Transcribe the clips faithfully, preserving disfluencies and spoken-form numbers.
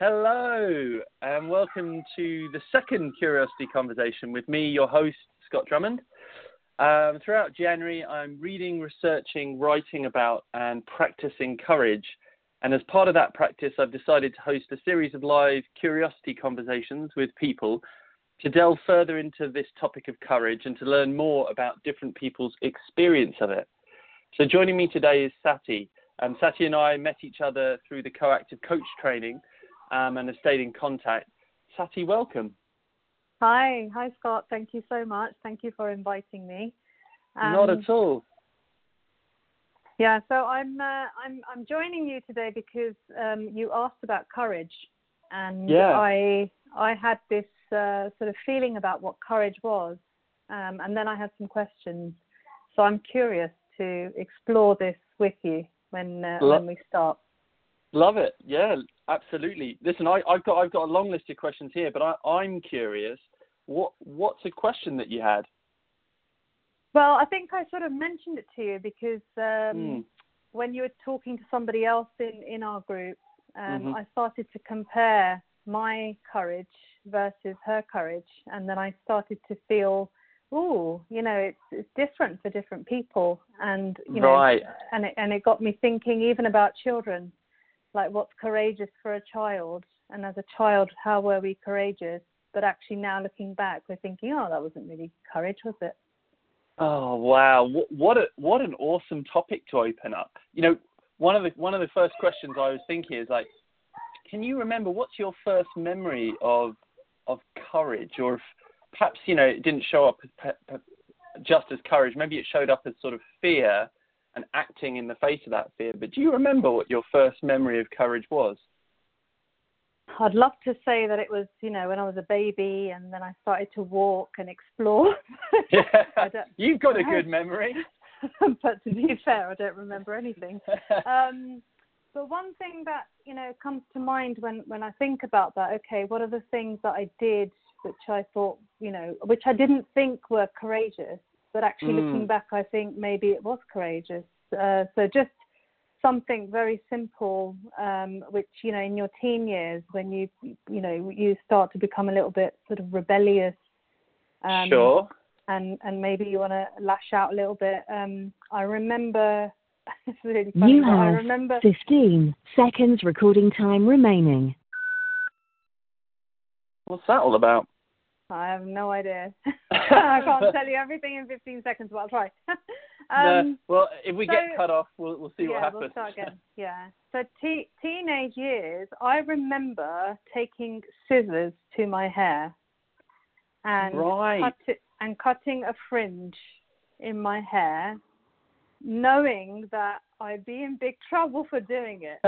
Hello, and welcome to the second Curiosity Conversation with me, your host, Scott Drummond. Um, throughout January, I'm reading, researching, writing about, and practicing courage. And as part of that practice, I've decided to host a series of live Curiosity Conversations with people to delve further into this topic of courage and to learn more about different people's experience of it. So joining me today is Sati. Um, Sati and I met each other through the Coactive Coach training um, and have stayed in contact. Sati, welcome. Hi. Hi, Scott. Thank you so much. Thank you for inviting me. Um, Not at all. Yeah, so I'm uh, I'm I'm joining you today because um, you asked about courage, and Yeah. I I had this uh, sort of feeling about what courage was, um, and then I had some questions. So I'm curious to explore this with you when uh, Lo- when we start. Love it. Yeah, absolutely. Listen, I, I've got I've got a long list of questions here, but I, I'm curious. What what's a question that you had? Well, I think I sort of mentioned it to you because um, Mm. when you were talking to somebody else in, in our group, um, Mm-hmm. I started to compare my courage versus her courage. And then I started to feel, oh, you know, it's, it's different for different people. And, you know, Right. and it, and it got me thinking even about children, like what's courageous for a child. And as a child, how were we courageous? But actually now looking back, we're thinking, oh, that wasn't really courage, was it? Oh wow! What a what an awesome topic to open up. You know, one of the one of the first questions I was thinking is like, can you remember what's your first memory of of courage, or if perhaps you know it didn't show up as, just as courage, maybe it showed up as sort of fear and acting in the face of that fear. But do you remember what your first memory of courage was? I'd love to say that it was, you know, when I was a baby and then I started to walk and explore. Yeah, you've got a good memory. But to be fair, I don't remember anything. Um, but one thing that, you know, comes to mind when, when I think about that, okay, what are the things that I did which I thought, you know, which I didn't think were courageous, but actually Mm. looking back, I think maybe it was courageous. Uh, so just something very simple, um, which, you know, in your teen years, when you, you know, you start to become a little bit sort of rebellious. Um, Sure. And, and maybe you want to lash out a little bit. Um, I remember, it's really funny, You but I have remember... fifteen seconds recording time remaining. What's that all about? I have no idea. I can't tell you everything in fifteen seconds, but I'll try. um, no. Well, if we so, get cut off, we'll we'll see yeah, what happens. we'll start again. Yeah. So te- teenage years, I remember taking scissors to my hair and Right. cut it, and cutting a fringe in my hair, knowing that I'd be in big trouble for doing it.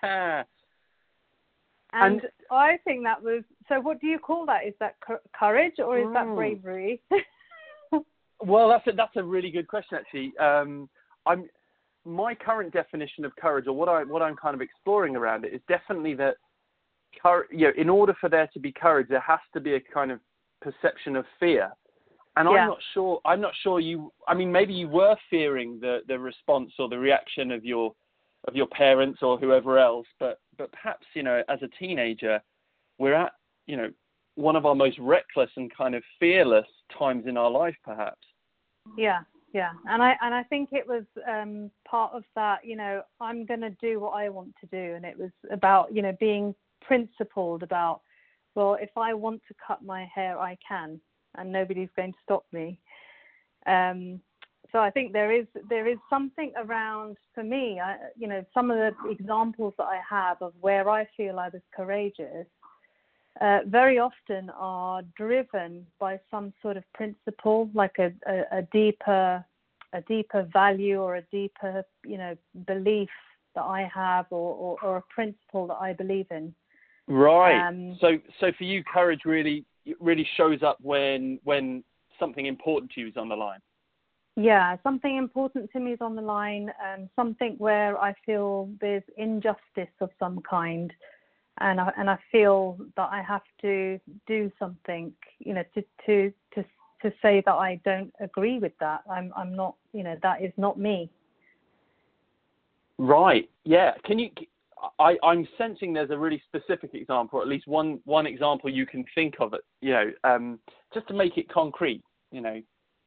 And, and I think that was, so what do you call that? Is that co- courage or is mm. that bravery? Well, that's a, that's a really good question, actually. Um, I'm my current definition of courage, or what I what I'm kind of exploring around it, is definitely that, cur- you know, in order for there to be courage, there has to be a kind of perception of fear. And Yeah. I'm not sure. I'm not sure you. I mean, maybe you were fearing the, the response or the reaction of your of your parents or whoever else, but but perhaps, you know, as a teenager, we're at, you know, one of our most reckless and kind of fearless times in our life, perhaps. Yeah, yeah, and I and I think it was um, part of that. You know, I'm going to do what I want to do, and it was about, you know, being principled about, well, if I want to cut my hair, I can, and nobody's going to stop me. Um, so I think there is there is something around, for me, I, you know, some of the examples that I have of where I feel I was courageous, uh, very often are driven by some sort of principle, like a, a, a deeper a deeper value or a deeper, you know, belief that I have, or, or, or a principle that I believe in. Right. Um, so so for you, courage really really shows up when when something important to you is on the line. Yeah, something important to me is on the line, um, something where I feel there's injustice of some kind, and I, and I feel that I have to do something, you know, to to to to say that I don't agree with that. I'm I'm not, you know, that is not me. Right. Yeah. Can you I, I'm sensing there's a really specific example, or at least one one example you can think of it, you know, um, just to make it concrete, you know.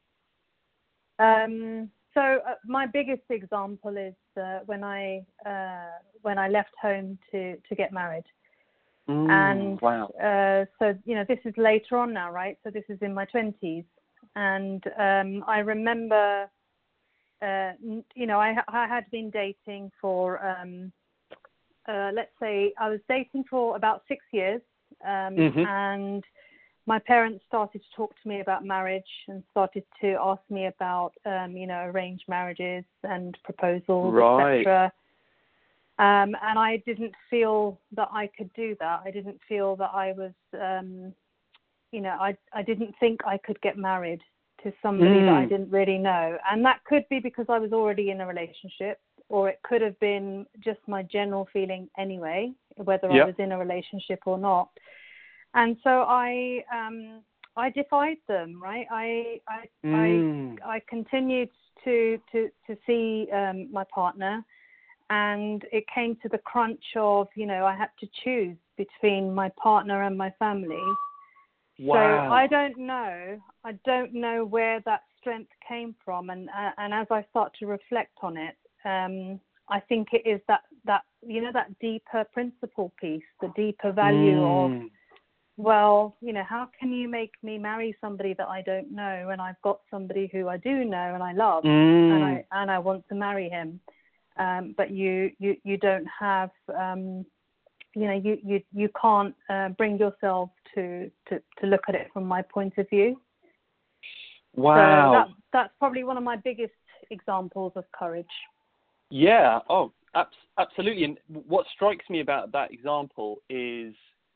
Um, so uh, my biggest example is uh, when I uh, when I left home to to get married. Mm, and wow. uh, so, you know, this is later on now, right? So this is in my twenties. And um, I remember, uh, you know, I, I had been dating for, um, uh, let's say, I was dating for about six years. Um, mm-hmm. And my parents started to talk to me about marriage and started to ask me about, um, you know, arranged marriages and proposals, right. et cetera. Um, and I didn't feel that I could do that. I didn't feel that I was, um, you know, I I didn't think I could get married to somebody mm. that I didn't really know. And that could be because I was already in a relationship, or it could have been just my general feeling anyway, whether yep. I was in a relationship or not. And so I um, I defied them, right? I I mm. I, I continued to to to see um, my partner. And it came to the crunch of, you know, I had to choose between my partner and my family. Wow. So I don't know. I don't know where that strength came from. And uh, and as I start to reflect on it, um, I think it is that, that, you know, that deeper principle piece, the deeper value mm. of, well, you know, how can you make me marry somebody that I don't know when I've got somebody who I do know and I love mm. and I and I want to marry him. Um, but you, you, you don't have, um, you know, you, you, you can't uh, bring yourself to, to, to look at it from my point of view. Wow. So that, that's probably one of my biggest examples of courage. Yeah. Oh, ab- absolutely. And what strikes me about that example is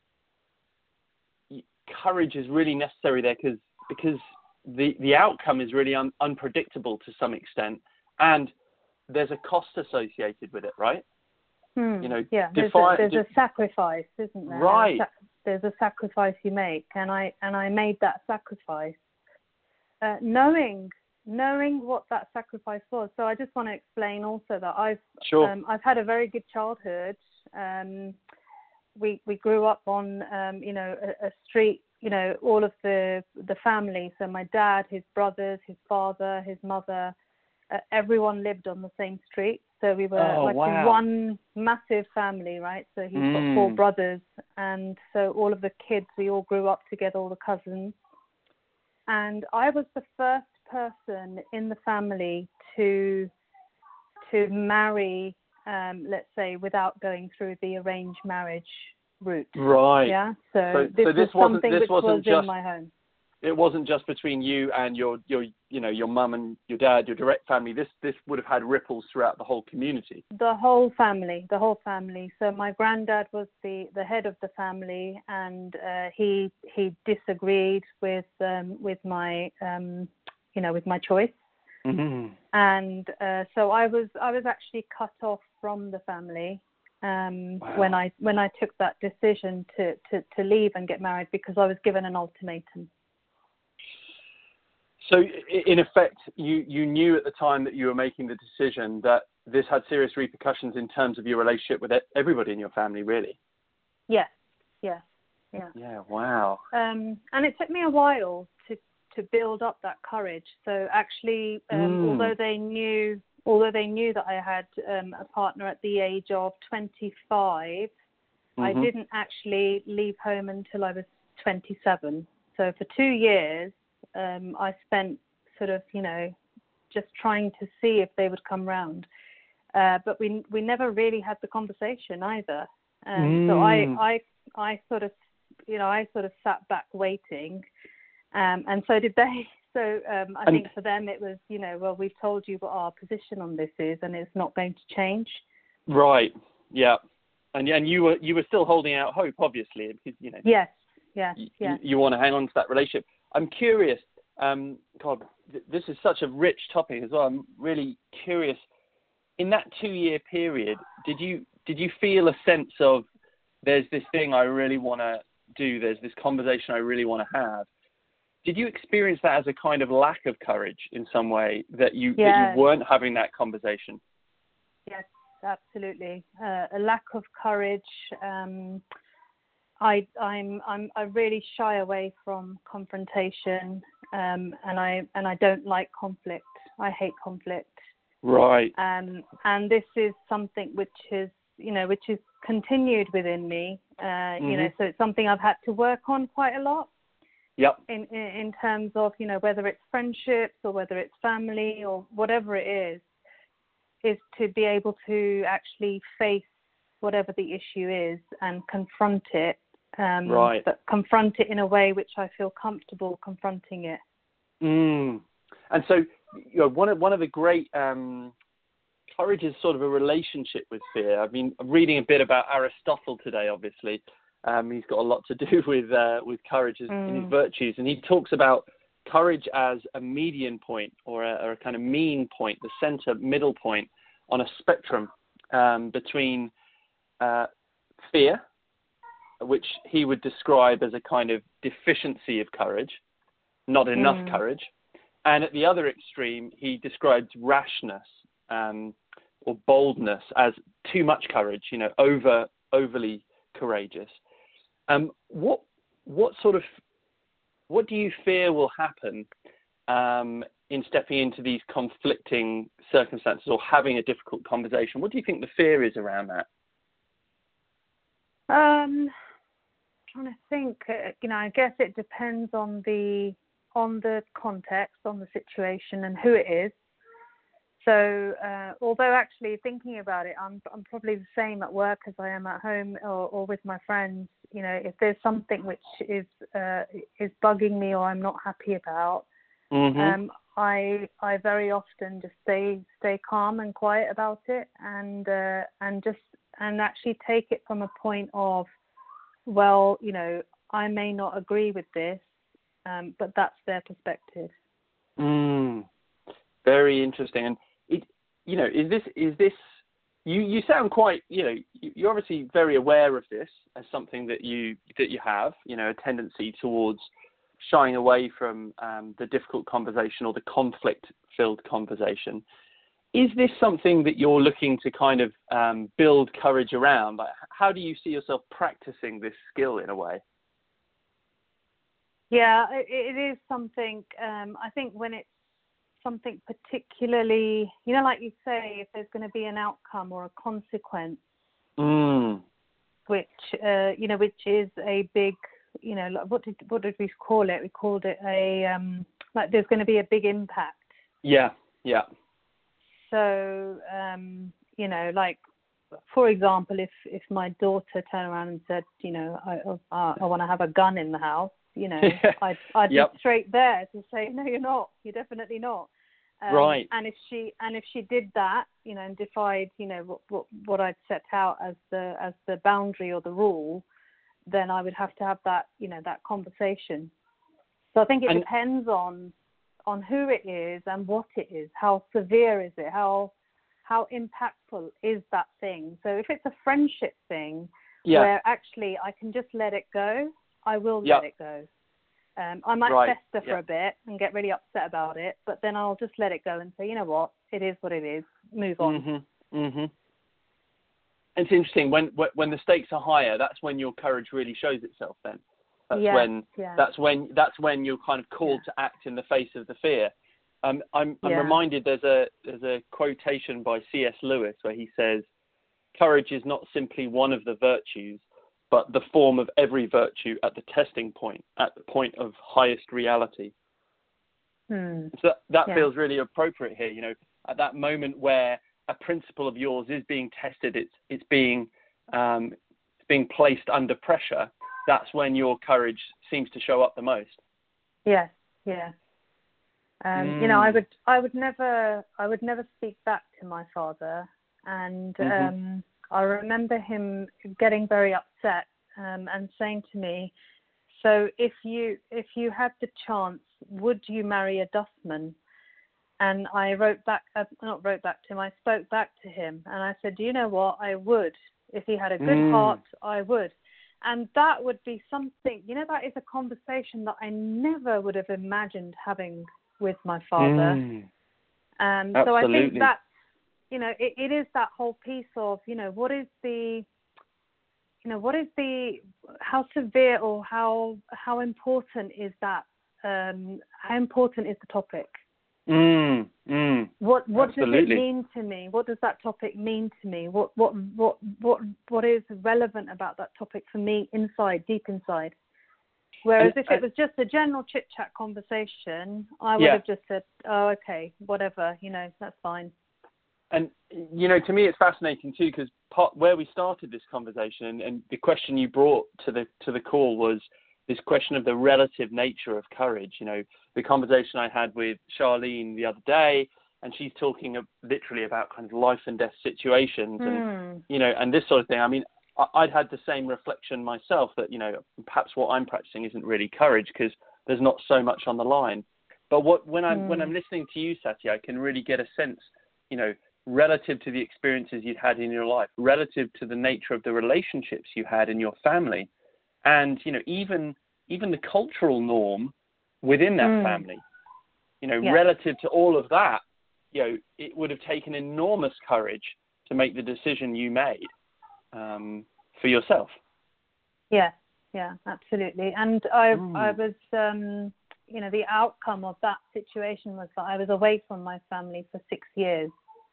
courage is really necessary there because because the, the outcome is really un- unpredictable to some extent. And there's a cost associated with it, right? Hmm. You know, yeah, there's, defi- a, there's de- a sacrifice, isn't there? Right. There's a sacrifice you make, and I and I made that sacrifice, uh, knowing knowing what that sacrifice was. So I just want to explain also that I've sure. um, I've had a very good childhood. Um, we we grew up on um, you know a, a street. You know, all of the the family. So my dad, his brothers, his father, his mother. Uh, everyone lived on the same street, so we were oh, like wow. one massive family, right? So he's mm. got four brothers, and so all of the kids, we all grew up together, all the cousins. And I was the first person in the family to to marry, um, let's say, without going through the arranged marriage route. Right. Yeah. So, so this, so this was wasn't something this which wasn't was just in my home. It wasn't just between you and your, your, you know, your mum and your dad, your direct family. This, this would have had ripples throughout the whole community. The whole family, the whole family. So my granddad was the, the head of the family, and uh, he he disagreed with um, with my um, you know with my choice, mm-hmm. and uh, so I was I was actually cut off from the family um, wow. when I when I took that decision to, to, to leave and get married because I was given an ultimatum. So, in effect, you, you knew at the time that you were making the decision that this had serious repercussions in terms of your relationship with everybody in your family, really? Yes, yes, yeah. Yeah, wow. Um, and it took me a while to, to build up that courage. So actually, um, mm. although they knew, although they knew that I had um, a partner at the age of twenty-five, mm-hmm. I didn't actually leave home until I was twenty-seven. So for two years, Um, I spent sort of, you know, just trying to see if they would come round. Uh, but we we never really had the conversation either. Um, mm. So I, I I sort of, you know, I sort of sat back waiting, um, and so did they. So um, I and, think for them it was, you know, well, we've told you what our position on this is, and it's not going to change. Right. Yeah. And and you were you were still holding out hope, obviously, because you know. Yes. Yes. You, yes. you, you want to hang on to that relationship. I'm curious, um, God, th- this is such a rich topic as well. I'm really curious. In that two-year period, did you did you feel a sense of there's this thing I really want to do, there's this conversation I really want to have? Did you experience that as a kind of lack of courage in some way, that you, yes. that you weren't having that conversation? Yes, absolutely. Uh, a lack of courage. Um, I, I'm, I'm, I really shy away from confrontation, um, and I, and I don't like conflict. I hate conflict. Right. Um, and this is something which is, you know, which is continued within me. Uh, Mm-hmm. You know, so it's something I've had to work on quite a lot. Yep. In, in in terms of, you know, whether it's friendships or whether it's family or whatever it is, is to be able to actually face whatever the issue is and confront it. Um, Right. But confront it in a way which I feel comfortable confronting it. Mm. And so, you know, one of one of the great um, courage is sort of a relationship with fear. I mean, I'm reading a bit about Aristotle today. Obviously, um, he's got a lot to do with uh, with courage as, Mm. in his virtues, and he talks about courage as a median point or a, or a kind of mean point, the center middle point on a spectrum um, between uh, fear, which he would describe as a kind of deficiency of courage, not enough Mm. courage. And at the other extreme, he describes rashness um, or boldness as too much courage, you know, over overly courageous. Um, what what sort of what do you fear will happen um, in stepping into these conflicting circumstances or having a difficult conversation? What do you think the fear is around that? Um, trying to think. uh, You know, I guess it depends on the on the context, on the situation, and who it is. So, uh, although actually thinking about it, I'm I'm probably the same at work as I am at home or, or with my friends. You know, if there's something which is uh, is bugging me or I'm not happy about, Mm-hmm. um, I I very often just stay stay calm and quiet about it, and uh, and just and actually take it from a point of, well, you know, I may not agree with this, um, but that's their perspective. Mm. Very interesting. And it, you know, is this is this? You you sound quite, you know, you're obviously very aware of this as something that you that you have, you know, a tendency towards shying away from um, the difficult conversation or the conflict-filled conversation. Is this something that you're looking to kind of um, build courage around? Like, how do you see yourself practicing this skill in a way? Yeah, it, it is something. Um, I think when it's something particularly, you know, like you say, if there's going to be an outcome or a consequence, Mm. which uh, you know, which is a big, you know, like what did what did we call it? We called it a um, like there's going to be a big impact. Yeah, yeah. So um, you know, like for example, if if my daughter turned around and said, you know, I I, I want to have a gun in the house, you know, I'd I'd Yep. be straight there to say, no, you're not. You're definitely not. Um, Right. And if she and if she did that, you know, and defied, you know, what what, what I'd set out as the as the boundary or the rule, then I would have to have that, you know, that conversation. So I think it And- depends on on who it is and what it is. How severe is it? How how impactful is that thing? So if it's a friendship thing, Yeah. where actually I can just let it go, I will Yeah. let it go. Um, I might Right. fester for Yeah. a bit and get really upset about it, but then I'll just let it go and say, you know what, it is what it is. Move on. Mm-hmm. Mm-hmm. It's interesting when when the stakes are higher. That's when your courage really shows itself. Then that's Yeah, when yeah. that's when that's when you're kind of called Yeah. to act in the face of the fear. Um, I'm I'm Yeah. reminded there's a there's a quotation by C S Lewis where he says, "Courage is not simply one of the virtues, but the form of every virtue at the testing point, at the point of highest reality." Hmm. So that, that Yeah. feels really appropriate here. You know, at that moment where a principle of yours is being tested, it's it's being um, it's being placed under pressure. That's when your courage seems to show up the most. Yes, yeah. Um, Mm. You know, I would, I would never, I would never speak back to my father, and Mhm. um, I remember him getting very upset um, and saying to me, "So if you, if you had the chance, would you marry a dustman?" And I wrote back, uh, not wrote back to him, I spoke back to him, and I said, "Do you know what? I would. If he had a good Mm. heart, I would." And that would be something, you know, that is a conversation that I never would have imagined having with my father. Mm. Um, so I think Absolutely. that's, you know, it, it is that whole piece of, you know, what is the, you know, what is the, how severe or how how important is that? Um, how important is the topic? Mm, mm, what what absolutely. does it mean to me? What does that topic mean to me? What what what what what is relevant about that topic for me inside, deep inside? Whereas and, if it was just a general chit chat conversation, I would yeah. have just said, "Oh, okay, whatever, you know, that's fine." And, you know, to me, it's fascinating too, because part where we started this conversation and, and the question you brought to the to the call was this question of the relative nature of courage. You know, the conversation I had with Charlene the other day, and she's talking of, literally about kind of life and death situations and, Mm. you know, and this sort of thing. I mean, I, I'd had the same reflection myself that, you know, perhaps what I'm practicing isn't really courage because there's not so much on the line. But what when I'm, Mm. when I'm listening to you, Sati, I can really get a sense, you know, relative to the experiences you'd had in your life, relative to the nature of the relationships you had in your family, and, you know, even even the cultural norm within that Mm. family, you know, Yeah. relative to all of that, you know, it would have taken enormous courage to make the decision you made um, for yourself. Yeah, yeah, absolutely. And I, Mm. I was, um, you know, the outcome of that situation was that I was away from my family for six years.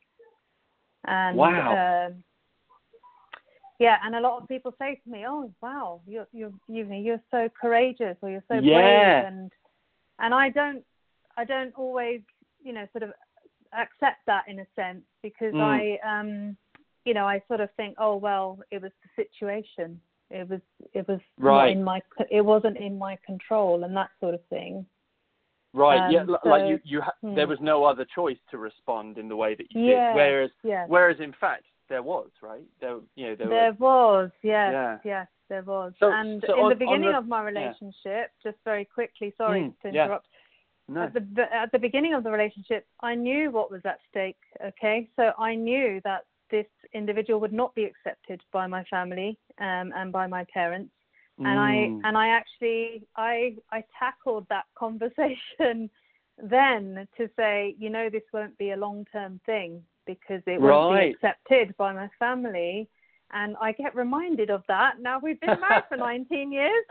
And, Wow. Um, yeah, and a lot of people say to me, "Oh, wow, you're you're you know, you're so courageous, or you're so Yeah. brave," and and I don't I don't always, you know, sort of accept that in a sense because Mm. I um you know, I sort of think, oh well, it was the situation, it was it was not Right. in my it wasn't in my control, and that sort of thing. Right. Um, yeah. l- so, like you, you ha- hmm. there was no other choice to respond in the way that you Yeah, did. Whereas, yes. whereas in fact there was, right? There, you know, there, There were, was, yes, yeah. yes, there was. So, And so in on, the beginning on re- of my relationship, just very quickly, sorry Mm, to yeah. interrupt. No. At the at the beginning of the relationship, I knew what was at stake. Okay, so I knew that this individual would not be accepted by my family um, and by my parents, and I Mm. and I actually I I tackled that conversation then to say, you know, this won't be a long-term thing because it won't Right. be accepted by my family. And I get reminded of that. Now we've been married for nineteen years.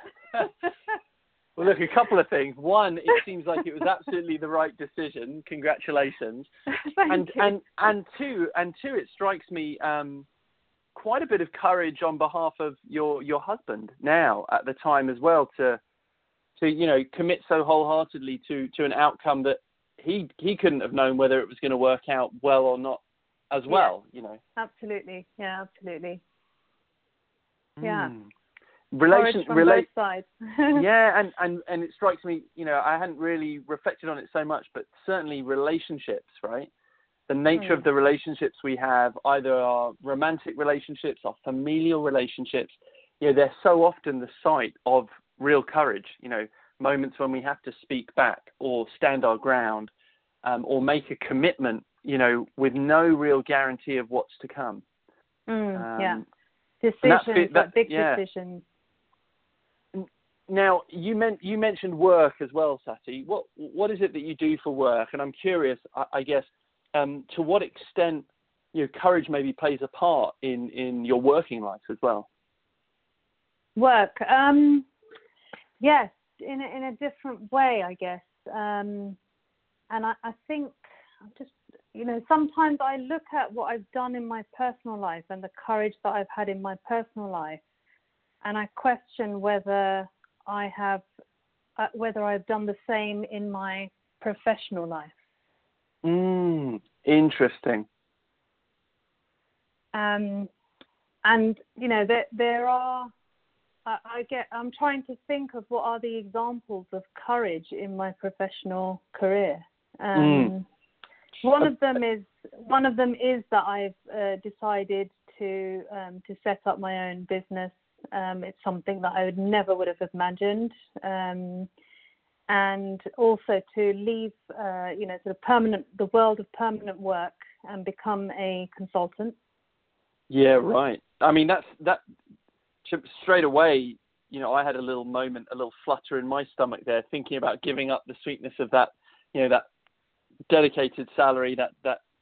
Well, look, a couple of things. One, it seems like it was absolutely the right decision. Congratulations. Thank and you. and and two, and two, it strikes me um, quite a bit of courage on behalf of your your husband now at the time as well to to you know commit so wholeheartedly to to an outcome that he he couldn't have known whether it was going to work out well or not as well. Yeah. You know. Absolutely. Yeah, absolutely. Yeah. Mm. Relation, Courage from relate, both sides. yeah, and, and, and it strikes me, you know, I hadn't really reflected on it so much, but certainly relationships, right? The nature Mm. of the relationships we have, either our romantic relationships, our familial relationships, you know, they're so often the site of real courage, you know, moments when we have to speak back or stand our ground um, or make a commitment, you know, with no real guarantee of what's to come. Mm, Um, yeah. and that's Decisions, it- that- like big yeah. decisions. Now, you, meant, you mentioned work as well, Sati. What what is it that you do for work? And I'm curious, I, I guess, um, to what extent you know, courage maybe plays a part in, in your working life as well. Work. Um, yes, in a, in a different way, I guess. Um, and I, I think I'm just, you know, sometimes I look at what I've done in my personal life and the courage that I've had in my personal life, and I question whether I have, uh, whether I've done the same in my professional life. Mm, interesting. Um, and you know, there there are. I, I get. I'm trying to think of what are the examples of courage in my professional career. Um, Mm. One of them is one of them is that I've uh, decided to um, to set up my own business. Um, it's something that I would never would have imagined, um, and also to leave, uh, you know, sort of permanent the world of permanent work and become a consultant. Yeah, right. I mean, that's that straight away. You know, I had a little moment, a little flutter in my stomach there, thinking about giving up the sweetness of that, you know, that dedicated salary, that that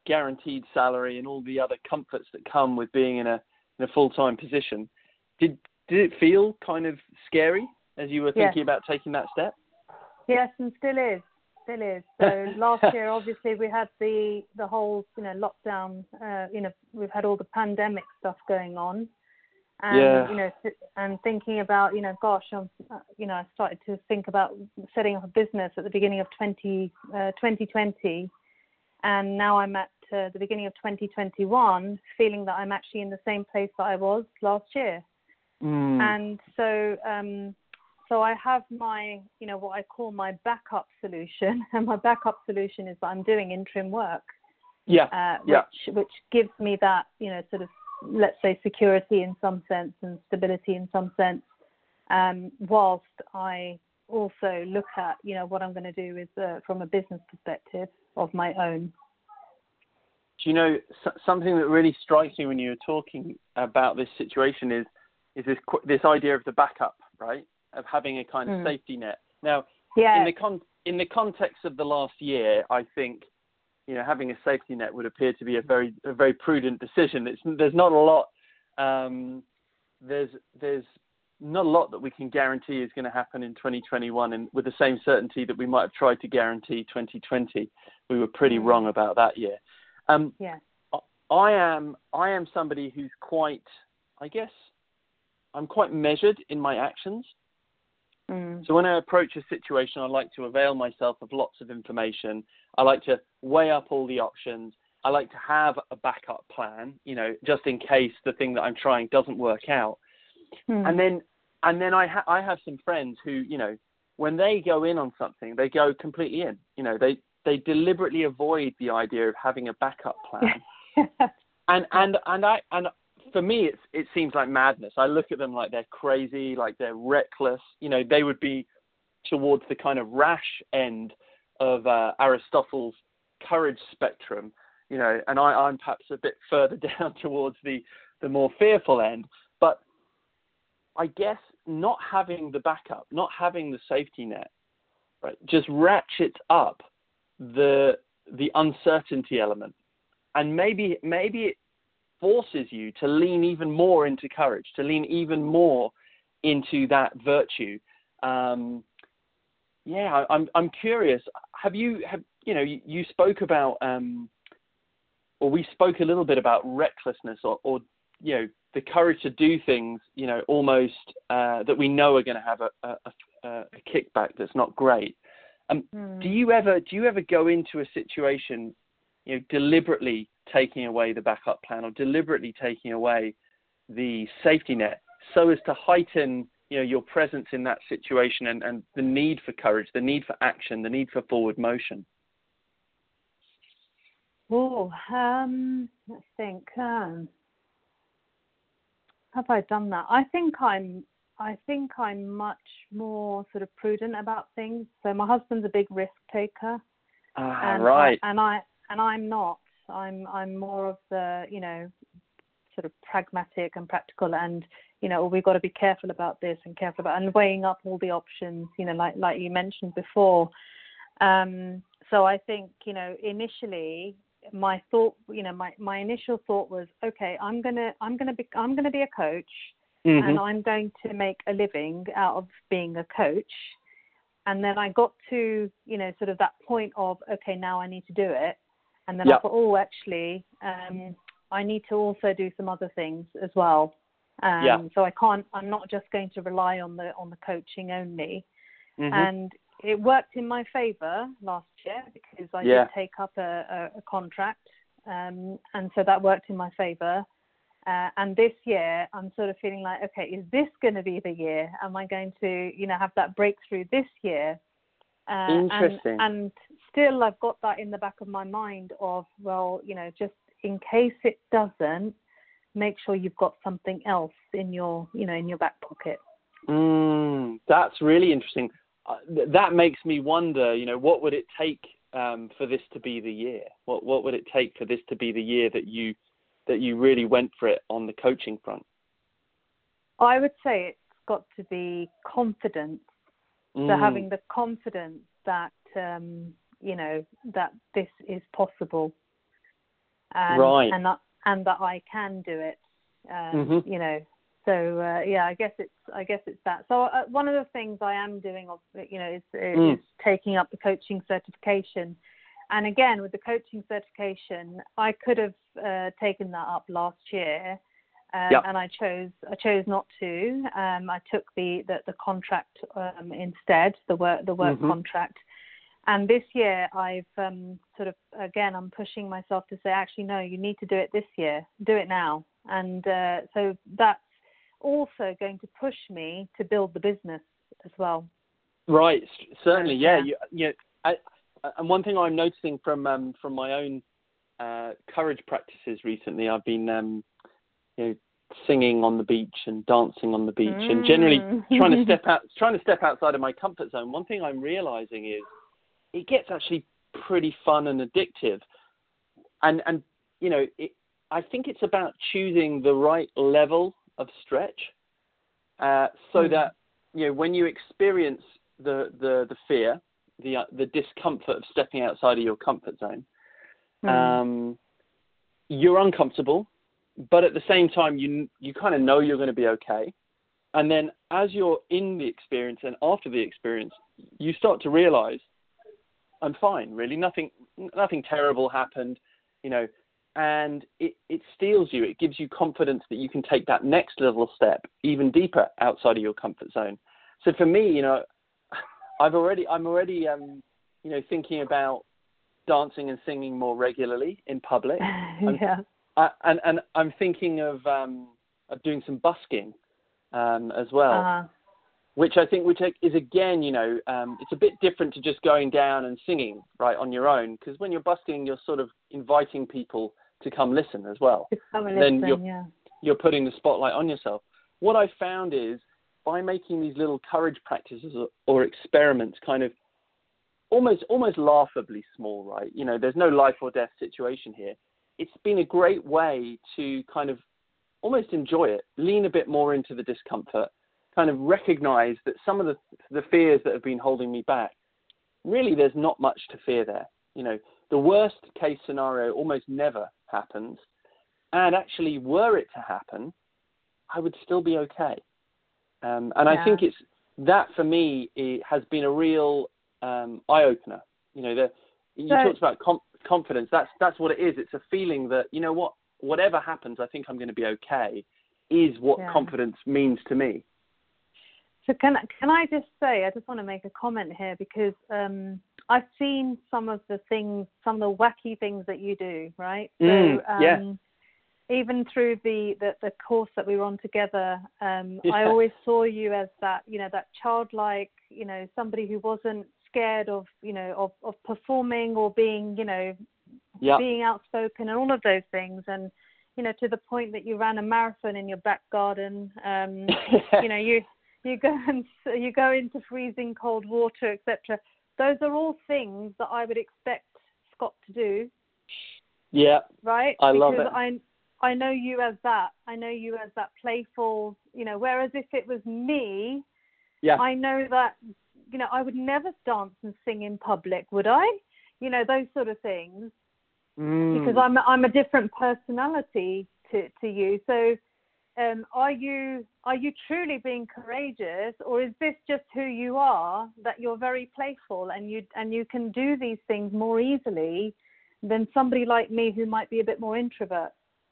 guaranteed salary and all the other comforts that come with being in a in a full-time position. Did did it feel kind of scary as you were thinking yes. about taking that step? Yes, and still is, still is. So last year, obviously, we had the the whole, you know, lockdown. Uh, you know, we've had all the pandemic stuff going on, and yeah. you know, and thinking about, you know, gosh, I'm, you know, I started to think about setting up a business at the beginning of twenty twenty, and now I'm at uh, the beginning of twenty twenty-one, feeling that I'm actually in the same place that I was last year. Mm. And so, um, so I have my, you know, what I call my backup solution, and my backup solution is that I'm doing interim work. Yeah. Uh, which, yeah. which gives me that, you know, sort of, let's say, security in some sense and stability in some sense, um, whilst I also look at, you know, what I'm going to do is uh, from a business perspective of my own. Do you know, something that really strikes me when you were talking about this situation is is this this idea of the backup, right? Of having a kind of mm. safety net. Now, yeah. in the con in the context of the last year, I think, you know, having a safety net would appear to be a very a very prudent decision. It's there's not a lot um, there's there's not a lot that we can guarantee is going to happen in twenty twenty-one, and with the same certainty that we might have tried to guarantee twenty twenty. We were pretty mm. wrong about that year. Um, yeah. I am I am somebody who's quite, I guess, I'm quite measured in my actions. Mm. So when I approach a situation, I like to avail myself of lots of information. I like to weigh up all the options. I like to have a backup plan, you know, just in case the thing that I'm trying doesn't work out. Mm. And then and then I, ha- I have some friends who, you know, when they go in on something, they go completely in. You know, they, they deliberately avoid the idea of having a backup plan. and and and I and for me, it's it seems like madness. I look at them like they're crazy, like they're reckless. You know, they would be towards the kind of rash end of uh, Aristotle's courage spectrum. You know, and I, I'm perhaps a bit further down towards the the more fearful end. But I guess not having the backup, not having the safety net, right, just ratchets up the the uncertainty element. And maybe maybe it forces you to lean even more into courage, to lean even more into that virtue. Um, yeah, I'm I'm curious. Have you have you know you, you spoke about um, or we spoke a little bit about recklessness or, or you know the courage to do things you know almost uh, that we know are going to have a, a, a, a kickback that's not great. Um, mm. Do you ever do you ever go into a situation, you know, deliberately taking away the backup plan or deliberately taking away the safety net so as to heighten, you know, your presence in that situation and, and the need for courage, the need for action, the need for forward motion? Oh, um, let's think. Um, have I done that? I think I'm. I think I'm much more sort of prudent about things. So my husband's a big risk taker. Ah, and right. I, and I and I'm not. I'm I'm more of the, you know, sort of pragmatic and practical, and you know, we've got to be careful about this and careful about and weighing up all the options. You know, like like you mentioned before. Um, so I think, you know, initially my thought, you know, my, my initial thought was, okay, I'm gonna I'm gonna be I'm gonna be a coach. Mm-hmm. And I'm going to make a living out of being a coach. And then I got to, you know, sort of that point of, okay, now I need to do it. And then yep. I thought, oh, actually, um, I need to also do some other things as well. Um, yeah. So I can't, I'm not just going to rely on the on the coaching only. Mm-hmm. And it worked in my favor last year because I yeah. did take up a, a, a contract. Um, and so that worked in my favor. Uh, and this year, I'm sort of feeling like, okay, is this going to be the year? Am I going to, you know, have that breakthrough this year? Uh, Interesting. And, and still, I've got that in the back of my mind of, well, you know, just in case it doesn't, make sure you've got something else in your, you know, in your back pocket. Mm, that's really interesting. Uh, th- that makes me wonder, you know, what would it take um, for this to be the year? What What would it take for this to be the year that you that you really went for it on the coaching front? I would say it's got to be confidence. Mm. So having the confidence that, um, you know, that this is possible. and right. and that, and that I can do it. Um, mm-hmm. You know, so uh, yeah, I guess it's I guess it's that. So uh, one of the things I am doing, you know, is, mm. is taking up the coaching certification. And again, with the coaching certification, I could have uh, taken that up last year, um, yep. and I chose I chose not to. Um, I took the the, the contract um, instead, the work the work mm-hmm. contract. And this year, I've um, sort of again, I'm pushing myself to say, actually, no, you need to do it this year. Do it now. And uh, so that's also going to push me to build the business as well. Right, certainly, so, yeah. yeah. You, you, I, and one thing I'm noticing from um, from my own uh, courage practices recently, I've been um, you know, singing on the beach and dancing on the beach, mm. and generally trying to step out, trying to step outside of my comfort zone. One thing I'm realizing is it gets actually pretty fun and addictive, and and you know, it, I think it's about choosing the right level of stretch, uh, so mm. that you know when you experience the the, the fear. the uh, the discomfort of stepping outside of your comfort zone. Mm. Um, you're uncomfortable, but at the same time, you you kind of know you're going to be okay. And then as you're in the experience and after the experience, you start to realize, I'm fine, really. Nothing nothing terrible happened, you know, and it, it steals you. It gives you confidence that you can take that next little step even deeper outside of your comfort zone. So for me, you know, I've already, I'm already, um, you know, thinking about dancing and singing more regularly in public. yeah. I, and, and I'm thinking of, um, of doing some busking um, as well, uh-huh. which I think, which is again, you know, um, it's a bit different to just going down and singing right on your own. Because when you're busking, you're sort of inviting people to come listen as well. To come and then listen, you're, yeah. you're putting the spotlight on yourself. What I found is, by making these little courage practices or, or experiments kind of almost almost laughably small, right? You know, there's no life or death situation here. It's been a great way to kind of almost enjoy it, lean a bit more into the discomfort, kind of recognize that some of the, the fears that have been holding me back, really there's not much to fear there. You know, the worst case scenario almost never happens. And actually, were it to happen, I would still be okay. Um, and yeah. I think it's that for me it has been a real um, eye opener. You know, the, you so, talked about com- confidence. That's that's what it is. It's a feeling that, you know what, whatever happens, I think I'm going to be okay. Is what yeah. confidence means to me. So can can I just say, I just want to make a comment here because um, I've seen some of the things, some of the wacky things that you do, right? Mm, so um, yeah. Even through the, the, the course that we were on together, um, yeah. I always saw you as that, you know, that childlike, you know, somebody who wasn't scared of, you know, of, of performing or being, you know, yeah. being outspoken and all of those things. And, you know, to the point that you ran a marathon in your back garden, um, you know, you, you go and you go into freezing cold water, et cetera. Those are all things that I would expect Scott to do. Yeah. Right? I because love it. I I know you as that. I know you as that playful, you know, whereas if it was me, yeah. I know that, you know, I would never dance and sing in public, would I? You know, those sort of things. Mm. Because I'm I'm a different personality to, to you. So um, are you are you truly being courageous, or is this just who you are, that you're very playful and you and you can do these things more easily than somebody like me who might be a bit more introvert?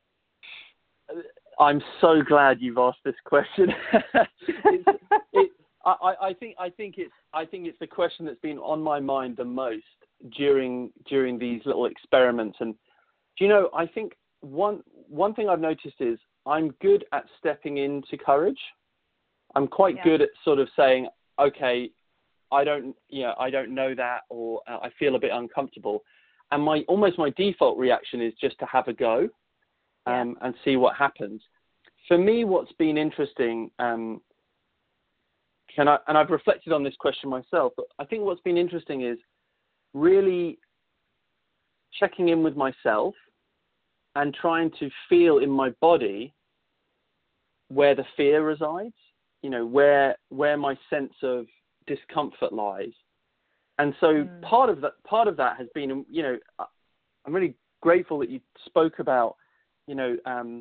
I'm so glad you've asked this question. it's, it, I, I think I think it's I think it's the question that's been on my mind the most during during these little experiments. And do you know, I think one one thing I've noticed is I'm good at stepping into courage. I'm quite yeah. good at sort of saying, okay, I don't, you know, I don't know that, or uh, I feel a bit uncomfortable, and my almost my default reaction is just to have a go. Um, yeah. and see what happens. For me, what's been interesting, um, can I, and I've reflected on this question myself, but I think what's been interesting is really checking in with myself and trying to feel in my body where the fear resides, you know, where where my sense of discomfort lies. And so mm. part of that part of that has been, you know, I'm really grateful that you spoke about, you know, um,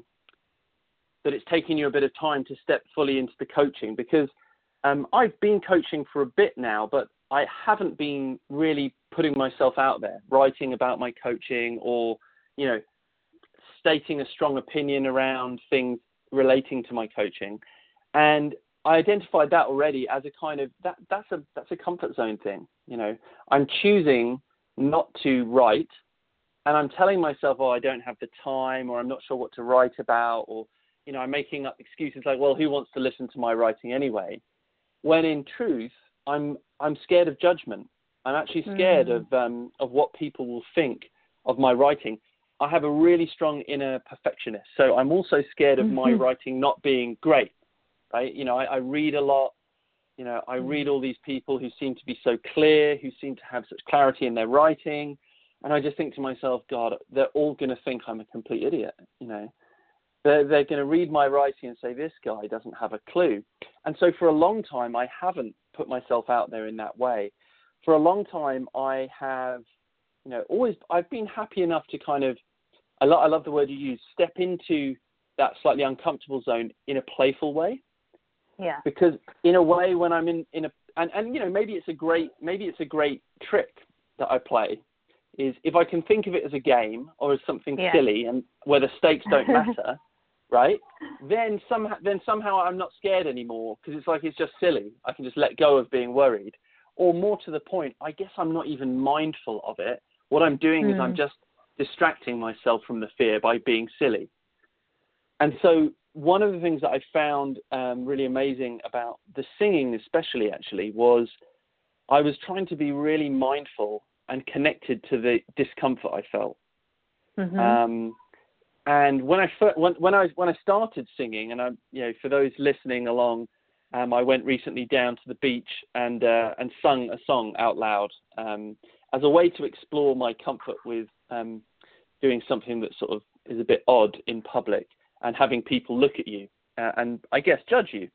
that it's taking you a bit of time to step fully into the coaching, because um, I've been coaching for a bit now, but I haven't been really putting myself out there, writing about my coaching or, you know, stating a strong opinion around things relating to my coaching. And I identified that already as a kind of, that that's a that's a comfort zone thing. You know, I'm choosing not to write, and I'm telling myself, oh, I don't have the time, or I'm not sure what to write about, or, you know, I'm making up excuses like, well, who wants to listen to my writing anyway? When in truth, I'm I'm scared of judgment. I'm actually scared mm. of um, of what people will think of my writing. I have a really strong inner perfectionist, so I'm also scared of mm-hmm. my writing not being great. Right? You know, I, I read a lot. You know, I mm. read all these people who seem to be so clear, who seem to have such clarity in their writing, and I just think to myself, God, they're all going to think I'm a complete idiot. You know, they're they're going to read my writing and say, this guy doesn't have a clue. And so for a long time, I haven't put myself out there in that way. For a long time, I have, you know, always, I've been happy enough to kind of, I, lo- I love the word you use, step into that slightly uncomfortable zone in a playful way. Yeah. Because in a way, when I'm in, in a, and, and, you know, maybe it's a great, maybe it's a great trick that I play, is if I can think of it as a game or as something yeah. silly and where the stakes don't matter, right? Then somehow, then somehow I'm not scared anymore, because it's like, it's just silly. I can just let go of being worried. Or more to the point, I guess I'm not even mindful of it. What I'm doing mm. is I'm just distracting myself from the fear by being silly. And so one of the things that I found um, really amazing about the singing especially actually was I was trying to be really mindful and connected to the discomfort I felt. Mm-hmm. Um, and when I first, when, when I when I started singing, and I, you know, for those listening along, um, I went recently down to the beach and uh, and sung a song out loud um, as a way to explore my comfort with um, doing something that sort of is a bit odd in public and having people look at you uh, and I guess judge you.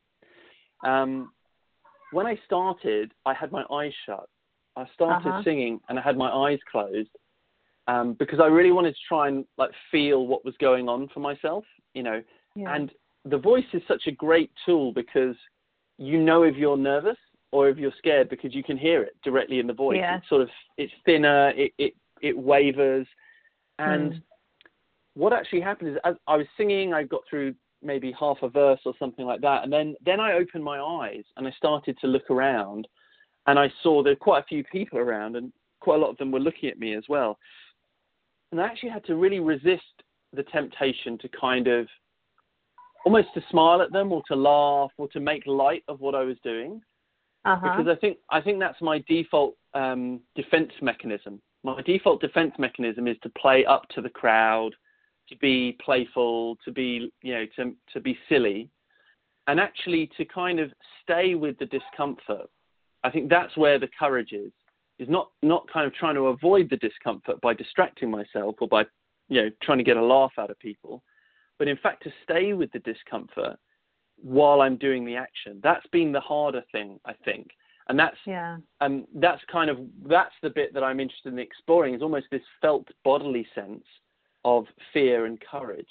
Um, when I started, I had my eyes shut. I started uh-huh. singing and I had my eyes closed um, because I really wanted to try and like feel what was going on for myself, you know. Yeah. And the voice is such a great tool because you know if you're nervous or if you're scared because you can hear it directly in the voice. Yeah. It's sort of, it's thinner, it it, it wavers. And mm. what actually happened is as I was singing, I got through maybe half a verse or something like that. And then, then I opened my eyes and I started to look around. And I saw there were quite a few people around and quite a lot of them were looking at me as well. And I actually had to really resist the temptation to kind of almost to smile at them or to laugh or to make light of what I was doing. Uh-huh. Because I think, I think that's my default um, defense mechanism. My default defense mechanism is to play up to the crowd, to be playful, to be, you know, to, to be silly, and actually to kind of stay with the discomfort. I think that's where the courage is, is not, not kind of trying to avoid the discomfort by distracting myself or by, you know, trying to get a laugh out of people, but in fact to stay with the discomfort while I'm doing the action. That's been the harder thing, I think. And that's, yeah. um, that's kind of, that's the bit that I'm interested in exploring, is almost this felt bodily sense of fear and courage.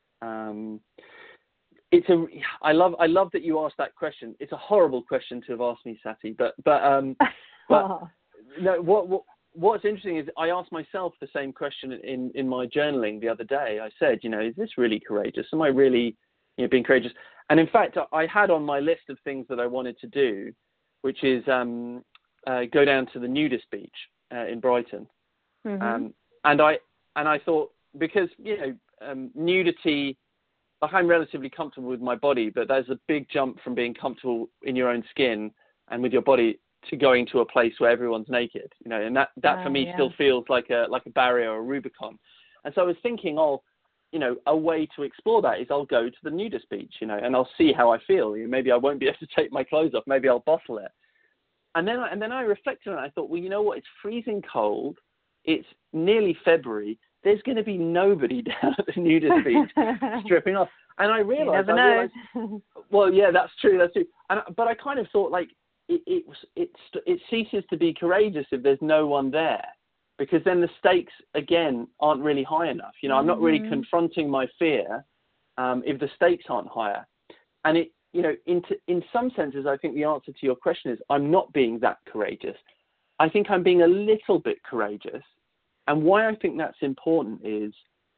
Um, It's a. I love. I love that you asked that question. It's a horrible question to have asked me, Sati. But but um, but oh. no. What what what's interesting is I asked myself the same question in, in my journaling the other day. I said, you know, is this really courageous? Am I really, you know, being courageous? And in fact, I had on my list of things that I wanted to do, which is um, uh, go down to the nudist beach uh, in Brighton. Mm-hmm. Um, and I and I thought, because you know um, nudity. Like I'm relatively comfortable with my body, but there's a big jump from being comfortable in your own skin and with your body to going to a place where everyone's naked, you know, and that, that uh, for me yeah. still feels like a, like a barrier or a Rubicon. And so I was thinking, oh, you know, a way to explore that is I'll go to the nudist beach, you know, and I'll see how I feel. You know, maybe I won't be able to take my clothes off. Maybe I'll bottle it. And then, and then I reflected on it. I thought, well, you know what? It's freezing cold. It's nearly February. There's going to be nobody down at the nudist beach stripping off. And I realized, you never I realized know. well, yeah, that's true. That's true. And, but I kind of thought like it, it, it, it ceases to be courageous if there's no one there. because then the stakes, again, aren't really high enough. You know, I'm not really Mm-hmm. confronting my fear um, if the stakes aren't higher. And it, you know, in, t- in some senses, I think the answer to your question is I'm not being that courageous. I think I'm being a little bit courageous. And why I think that's important is,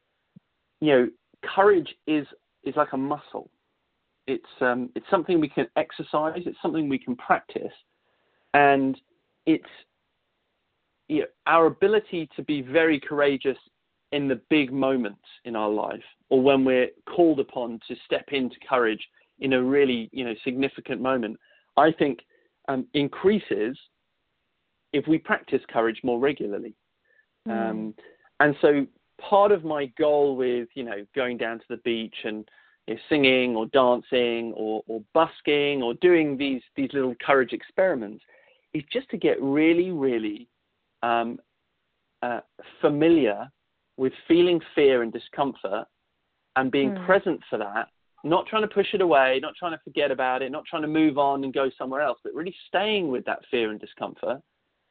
you know, courage is, is like a muscle. It's, um, it's something we can exercise. It's something we can practice. And it's, you know, our ability to be very courageous in the big moments in our life, or when we're called upon to step into courage in a really, you know, significant moment, I think um, increases if we practice courage more regularly. Mm. Um, and so part of my goal with, you know, going down to the beach and, you know, singing or dancing or, or busking or doing these, these little courage experiments is just to get really, really um, uh, familiar with feeling fear and discomfort and being mm. present for that, not trying to push it away, not trying to forget about it, not trying to move on and go somewhere else, but really staying with that fear and discomfort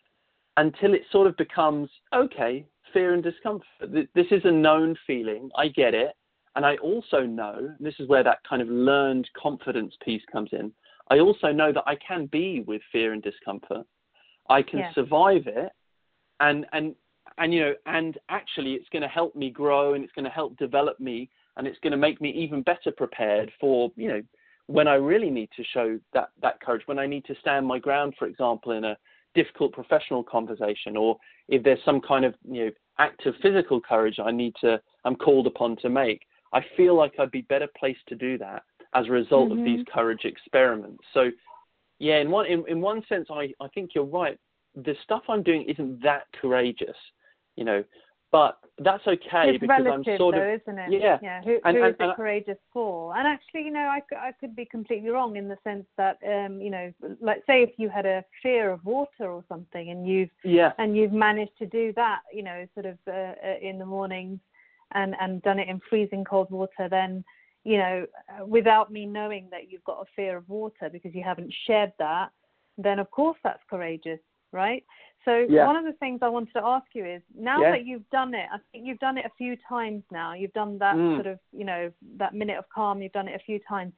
until it sort of becomes, okay, fear and discomfort. This is a known feeling. I get it. And I also know, and this is where that kind of learned confidence piece comes in, I also know that I can be with fear and discomfort. I can yeah. survive it. And, and, and, you know, and actually it's going to help me grow, and it's going to help develop me, and it's going to make me even better prepared for, you know, when I really need to show that, that courage, when I need to stand my ground, for example, in a difficult professional conversation, or if there's some kind of, you know, act of physical courage I need to, I'm called upon to make. I feel like I'd be better placed to do that as a result mm-hmm. of these courage experiments. So yeah, in one, in, in one sense, I, I think you're right. The stuff I'm doing isn't that courageous, you know, but that's okay. It's because relative, I'm sort though, of, isn't it? Yeah. Yeah. Who, and, who and, is it courageous for? And actually, you know, I, I could be completely wrong in the sense that, um, you know, like say if you had a fear of water or something, and you've yeah. and you've managed to do that, you know, sort of uh, in the mornings, and and done it in freezing cold water, then, you know, without me knowing that you've got a fear of water because you haven't shared that, then of course that's courageous, right? So yeah. one of the things I wanted to ask you is, now yeah. that you've done it, I think you've done it a few times now, you've done that mm. sort of, you know, that minute of calm, you've done it a few times.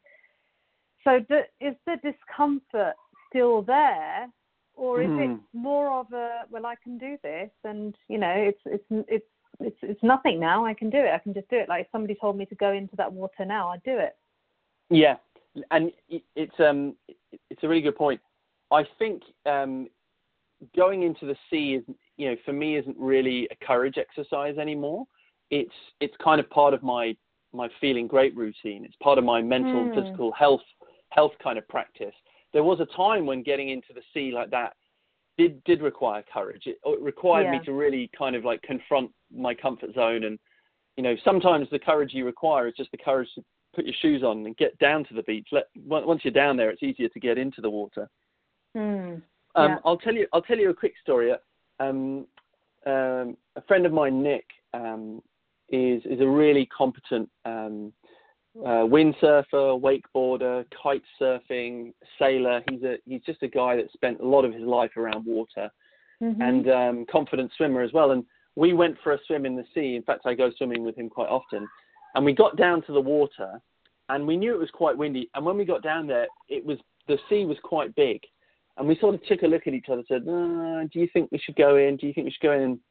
So do, is the discomfort still there, or is mm. it more of a, well, I can do this, and, you know, it's it's it's it's it's nothing now, I can do it, I can just do it. Like if somebody told me to go into that water now, I'd do it. Yeah, and it's um it's a really good point. I think um, going into the sea is, you know, for me isn't really a courage exercise anymore. It's it's kind of part of my my feeling great routine. It's part of my mental and mm. physical health health kind of practice. There was a time when getting into the sea like that did did require courage. It, it required yeah. me to really kind of like confront my comfort zone. And, you know, sometimes the courage you require is just the courage to put your shoes on and get down to the beach. Let, once you're down there, it's easier to get into the water. Mm. Um, yeah. I'll tell you. I'll tell you a quick story. Um, um, a friend of mine, Nick, um, is is a really competent um, uh, windsurfer, wakeboarder, kite surfing, sailor. He's a he's just a guy that spent a lot of his life around water, mm-hmm. and um, confident swimmer as well. And we went for a swim in the sea. In fact, I go swimming with him quite often. And we got down to the water, and we knew it was quite windy. And when we got down there, it was the sea was quite big. And we sort of took a look at each other and said, oh, do you think we should go in? Do you think we should go in?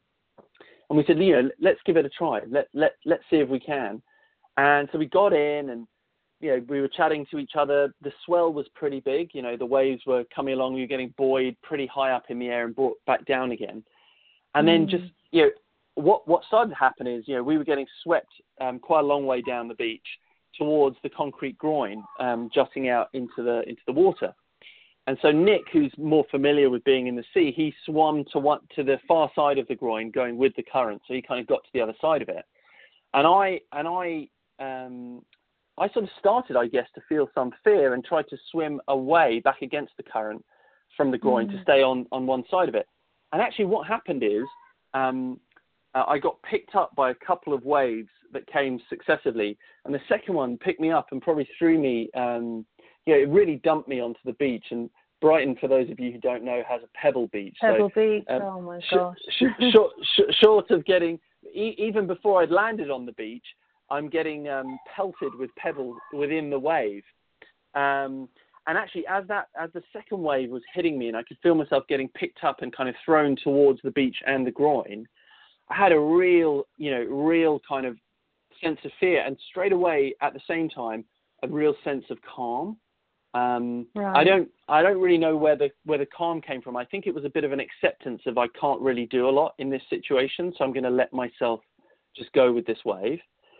And we said, you know, let's give it a try. Let, let, let's see if we can. And so we got in, and, you know, we were chatting to each other. The swell was pretty big. You know, the waves were coming along. We were getting buoyed pretty high up in the air and brought back down again. And mm. then just, you know, what, what started to happen is, you know, we were getting swept um, quite a long way down the beach towards the concrete groin, um, jutting out into the into the water. And so Nick, who's more familiar with being in the sea, he swam to one, to the far side of the groin, going with the current. So he kind of got to the other side of it. And I and I um, I sort of started, I guess, to feel some fear and tried to swim away back against the current from the groin mm. to stay on, on one side of it. And actually, what happened is um, uh, I got picked up by a couple of waves that came successively, and the second one picked me up and probably threw me. Um, you know, it really dumped me onto the beach, and Brighton, for those of you who don't know, has a pebble beach. Pebble so, Beach. Um, oh my sh- gosh. sh- short, sh- short of getting, e- even before I'd landed on the beach, I'm getting um, pelted with pebbles within the wave. Um, and actually, as that as the second wave was hitting me, and I could feel myself getting picked up and kind of thrown towards the beach and the groin, I had a real, you know, real kind of sense of fear, and straight away at the same time, a real sense of calm. Um, right. I don't, I don't really know where the where the calm came from. I think it was a bit of an acceptance of I can't really do a lot in this situation, so I'm going to let myself just go with this wave.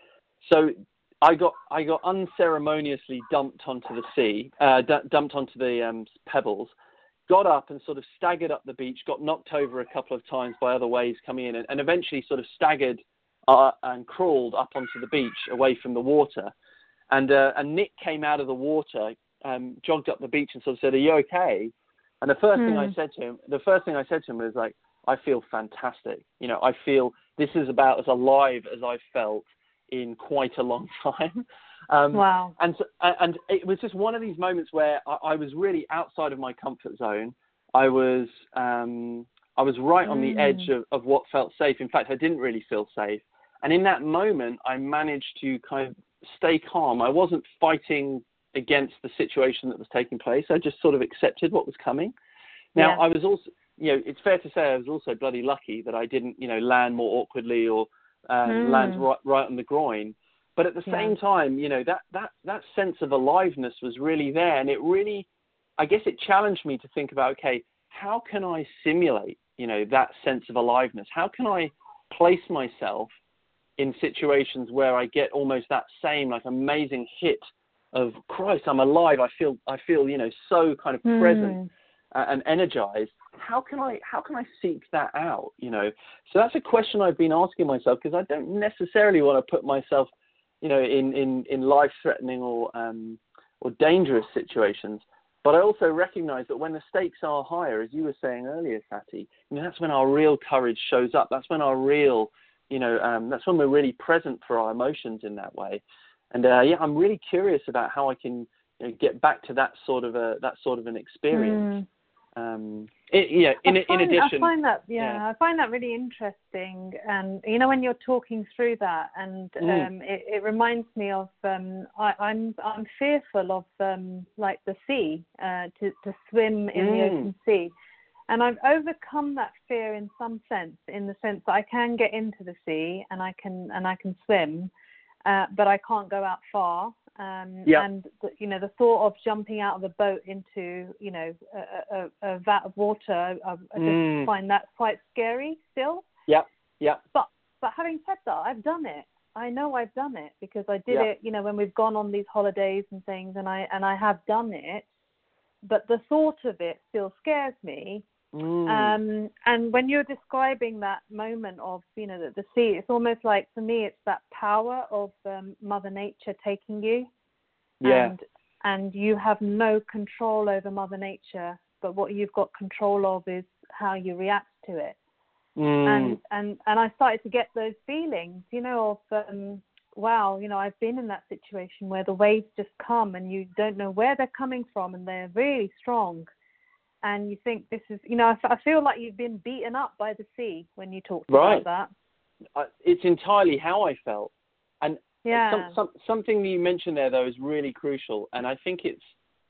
So I got I got unceremoniously dumped onto the sea, uh, d- dumped onto the um, pebbles, got up and sort of staggered up the beach, got knocked over a couple of times by other waves coming in, and, and eventually sort of staggered uh, and crawled up onto the beach away from the water. And uh, and Nick came out of the water, um, jogged up the beach and sort of said, "Are you okay?" And the first hmm. thing I said to him, the first thing I said to him was like, "I feel fantastic. You know, I feel this is about as alive as I've felt in quite a long time." Um, wow. And so, and it was just one of these moments where I, I was really outside of my comfort zone. I was um, I was right on mm. the edge of, of what felt safe. In fact, I didn't really feel safe. And in that moment, I managed to kind of stay calm. I wasn't fighting against the situation that was taking place. I just sort of accepted what was coming. Now, yeah. I was also, you know, it's fair to say I was also bloody lucky that I didn't, you know, land more awkwardly or um, mm. land right, right on the groin. But at the yeah. same time, you know, that, that, that sense of aliveness was really there. And it really, I guess it challenged me to think about, okay, how can I simulate, you know, that sense of aliveness? How can I place myself in situations where I get almost that same like amazing hit of Christ, I'm alive. I feel, I feel, you know, so kind of mm. present uh, and energized. How can I, how can I seek that out? You know, so that's a question I've been asking myself, because I don't necessarily want to put myself, you know, in, in, in life-threatening or um, or dangerous situations. But I also recognize that when the stakes are higher, as you were saying earlier, Sati, you know, that's when our real courage shows up. That's when our real, you know, um, that's when we're really present for our emotions in that way. And uh, yeah, I'm really curious about how I can, you know, get back to that sort of a that sort of an experience. Mm. Um, it, yeah. In, I find, in addition, I find that yeah, yeah, I find that really interesting. And you know, when you're talking through that, and mm. um, it, it reminds me of um, I, I'm I'm fearful of um, like the sea, uh, to to swim in Mm. the open sea. And I've overcome that fear in some sense, in the sense that I can get into the sea and I can and I can swim, uh, but I can't go out far. Um, Yep. And the, you know, the thought of jumping out of a boat into, you know, a, a, a vat of water, I, I just Mm. find that quite scary still. Yep. Yep. But but having said that, I've done it. I know I've done it because I did Yep. it. You know, when we've gone on these holidays and things, and I and I have done it. But the thought of it still scares me. Mm. Um, and when you're describing that moment of, you know, the, the sea, it's almost like, for me, it's that power of um, Mother Nature taking you. Yeah. And, and you have no control over Mother Nature, but what you've got control of is how you react to it. Mm. And, and, and I started to get those feelings, you know, of, um, wow, you know, I've been in that situation where the waves just come and you don't know where they're coming from, and they're really strong. And you think this is, you know, I, I feel like you've been beaten up by the sea when you talked Right. about that. Uh, it's entirely how I felt. And Yeah. some, some, something you mentioned there, though, is really crucial. And I think it's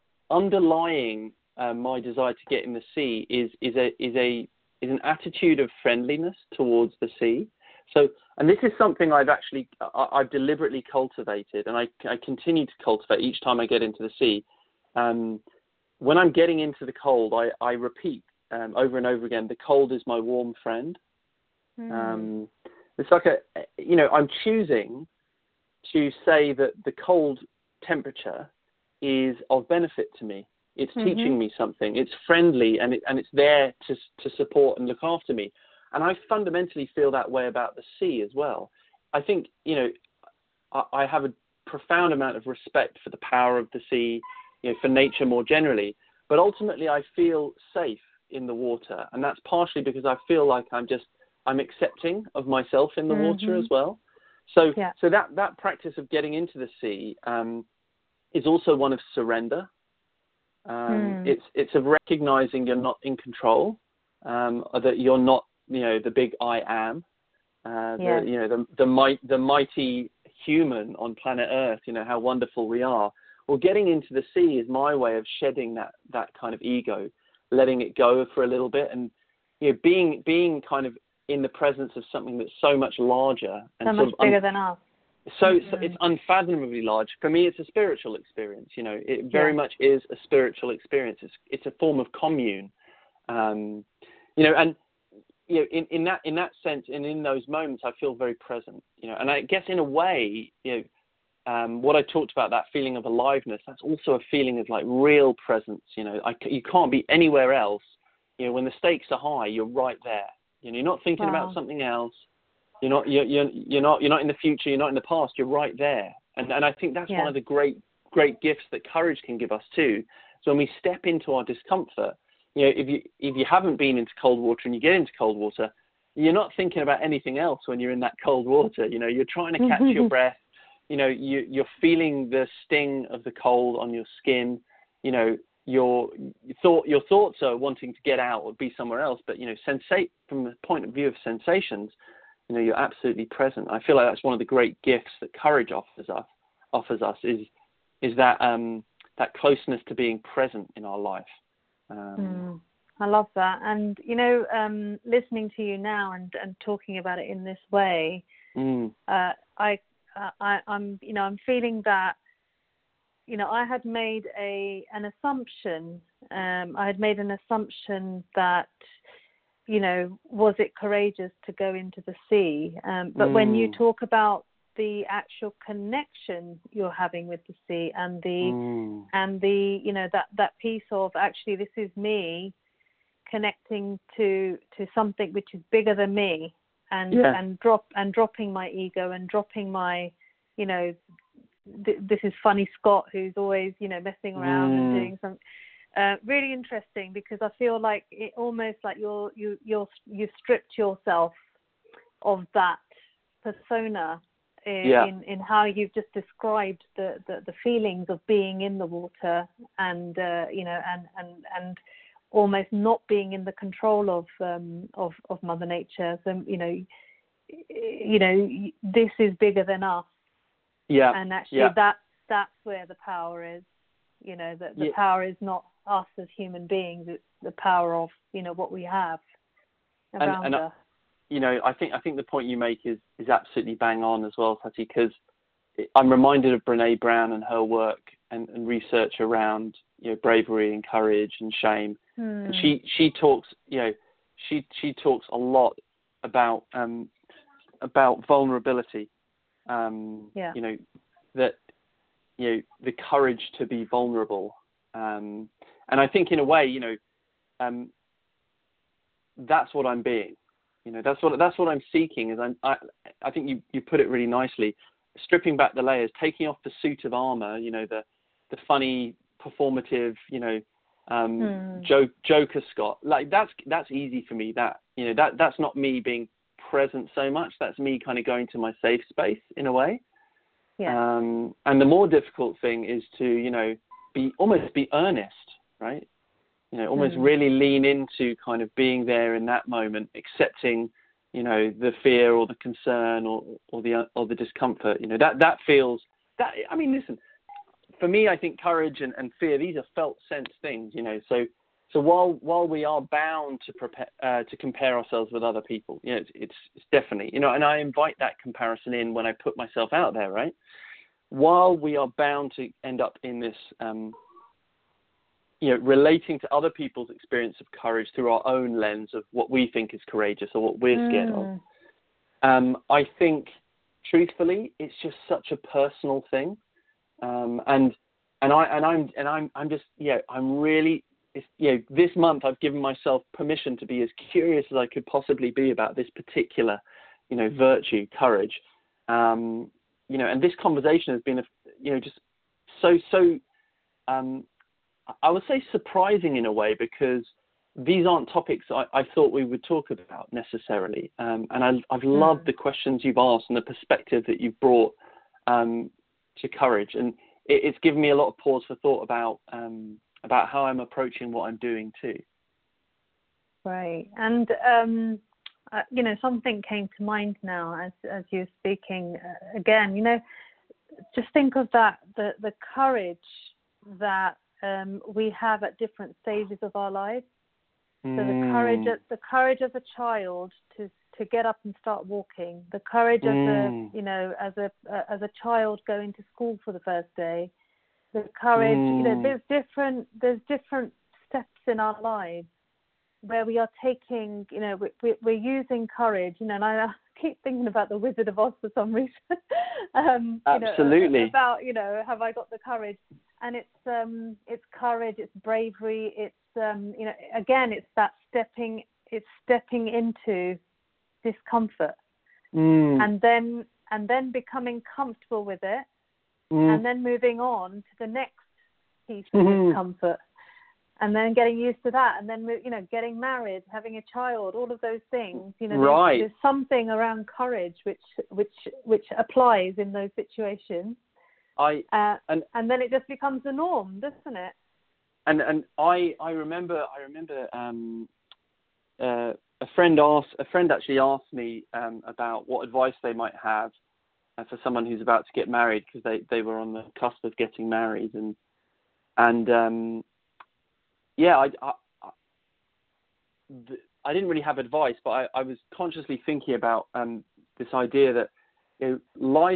underlying uh, my desire to get in the sea is, is, a, is, a, is an attitude of friendliness towards the sea. So, and this is something I've actually, I, I've deliberately cultivated, and I, I continue to cultivate each time I get into the sea. Um, when I'm getting into the cold, I, I repeat um, over and over again, the cold is my warm friend. Mm. Um, it's like a, you know, I'm choosing to say that the cold temperature is of benefit to me. It's Mm-hmm. teaching me something. It's friendly, and it, and it's there to to support and look after me. And I fundamentally feel that way about the sea as well. I think, you know, I, I have a profound amount of respect for the power of the sea, you know, for nature more generally. But ultimately, I feel safe in the water, and that's partially because I feel like I'm just I'm accepting of myself in the Mm-hmm. water as well. So, Yeah. so that that practice of getting into the sea um, is also one of surrender. Um, mm. It's it's of recognizing you're not in control, um, or that you're not, you know, the big I am, uh, Yeah. the, you know, the the might the mighty human on planet Earth. You know how wonderful we are. Well, getting into the sea is my way of shedding that that kind of ego, letting it go for a little bit, and you know, being being kind of in the presence of something that's so much larger and So sort much of un- bigger than us. So, Mm-hmm. so it's unfathomably large. For me, it's a spiritual experience. You know, it very Yeah. much is a spiritual experience. It's it's a form of commune. Um, you know, and you know, in, in that in that sense, and in those moments, I feel very present. You know, and I guess in a way, you know, um, what I talked about, that feeling of aliveness, that's also a feeling of like real presence. You know, I, you can't be anywhere else. You know, when the stakes are high, you're right there. You know, you're not thinking Wow. about something else. You're not, you're, you're, you're not, you're not in the future. You're not in the past. You're right there. And, and I think that's Yeah. one of the great, great gifts that courage can give us too. So when we step into our discomfort, you know, if you, if you haven't been into cold water and you get into cold water, you're not thinking about anything else when you're in that cold water. You know, you're trying to catch your breath. You know, you, you're feeling the sting of the cold on your skin. You know, your thought, your thoughts are wanting to get out or be somewhere else. But, you know, sensate from the point of view of sensations, you know, you're absolutely present. I feel like that's one of the great gifts that courage offers us. Offers us is is that um, that closeness to being present in our life. Um, mm, I love that. And you know, um, listening to you now and, and talking about it in this way, mm, uh, I, uh, I I'm you know I'm feeling that you know I had made a an assumption. Um, I had made an assumption that, you know, was it courageous to go into the sea? Um, but mm. when you talk about the actual connection you're having with the sea and the mm. and the you know that that piece of actually this is me connecting to to something which is bigger than me, and yeah. and drop and dropping my ego and dropping my you know th- this is funny Scott who's always you know messing around mm. and doing some. Uh, really interesting, because I feel like it almost like you're you you're you've stripped yourself of that persona in yeah. in, in how you've just described the, the, the feelings of being in the water and uh, you know and, and and almost not being in the control of um, of of Mother Nature. So you know you know this is bigger than us. Yeah. And actually yeah. that that's where the power is. You know that the yeah. power is not us as human beings, it's the power of you know what we have around and, and, us. You know, I think I think the point you make is, is absolutely bang on as well, Tati, because I'm reminded of Brené Brown and her work and, and research around you know bravery and courage and shame. Hmm. And she she talks you know she she talks a lot about um, about vulnerability. Um, yeah. You know that you know the courage to be vulnerable. Um, and I think in a way, you know, um, that's what I'm being. You know, that's what that's what I'm seeking. Is I'm, I I think you, you put it really nicely. Stripping back the layers, taking off the suit of armor. You know, the the funny, performative. You know, um, hmm. joke, Joker Scott. Like that's that's easy for me. That you know that that's not me being present so much. That's me kind of going to my safe space in a way. Yeah. Um, and the more difficult thing is to you know. be almost be earnest, right? You know, almost mm. really lean into kind of being there in that moment, accepting, you know, the fear or the concern or, or the or the discomfort. You know, that that feels that. I mean, listen, for me, I think courage and, and fear, these are felt sense things. You know, so so while while we are bound to prepare uh, to compare ourselves with other people, you know, it's, it's it's definitely you know, and I invite that comparison in when I put myself out there, right? While we are bound to end up in this, um, you know, relating to other people's experience of courage through our own lens of what we think is courageous or what we're scared mm. of, um, I think, truthfully, it's just such a personal thing, um, and and I and I'm and I'm I'm just yeah, I'm really, it's, you know, this month I've given myself permission to be as curious as I could possibly be about this particular, you know, virtue, courage. Um, You know, and this conversation has been, a, you know, just so, so, um, I would say surprising in a way, because these aren't topics I, I thought we would talk about necessarily. Um, and I, I've loved mm. the questions you've asked and the perspective that you've brought um, to courage. And it, it's given me a lot of pause for thought about, um, about how I'm approaching what I'm doing too. Right. And, um, uh, you know, something came to mind now as, as you were speaking uh, again, you know, just think of that, the, the courage that um, we have at different stages of our lives. Mm. So the courage, the courage as a child to to get up and start walking, the courage mm. as a, you know, as a uh, as a child going to school for the first day, the courage, mm. you know, there's different there's different steps in our lives where we are taking, you know, we, we're using courage, you know, and I keep thinking about the Wizard of Oz for some reason. um, Absolutely. You know, about, you know, have I got the courage? And it's um, it's courage, it's bravery, it's um, you know, again, it's that stepping, it's stepping into discomfort, mm. and then and then becoming comfortable with it, mm. and then moving on to the next piece of mm-hmm. discomfort. And then getting used to that, and then, you know, getting married, having a child, all of those things. You know, right. there's, there's something around courage which which which applies in those situations. I uh, and and then it just becomes the norm, doesn't it? And and I I remember I remember um, uh, a friend asked a friend actually asked me um, about what advice they might have uh, for someone who's about to get married, because they, they were on the cusp of getting married, and and um, yeah, I, I, I didn't really have advice, but I, I was consciously thinking about um, this idea that, you know, life,